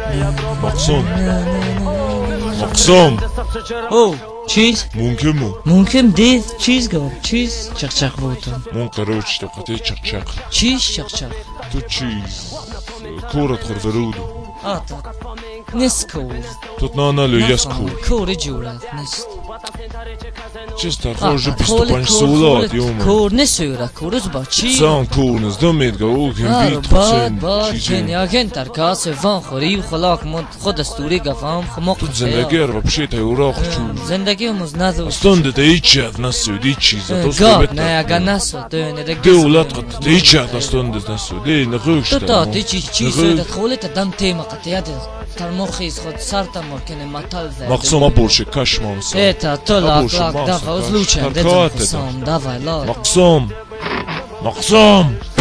مقسم او چیز؟ ممکن دید چیز گفت چیز چق بودم مون قروش تقطي چق چیز چق تو چیز كورة خرفرودو آتا نیست کور تطنانا لو يس کور جورت نیست چستا خورج 25 سولات يوم کور نسوره کورز با چی؟ سان کورنز دمید گا او کن بیت باد کن ترکاس فان خوری و خلاق مد خود استوری گفام خمق تو زندگی رو بشیت اوراق چون زندگی هموز ندوش استند تا هیچی از نسود هیچ چیزا گاد نه اگه نسود دولت قد تا هیچی از استند نسود ای نخوشتا تو تا هیچی چیزی داد خولت دم تیما قطعیت ترمخیز خود سرت مرکنه مطل زد مقسم برش کشمان سا ایتا تو لاق دفع از لوچن دیدم خسام دفع لاق مقسم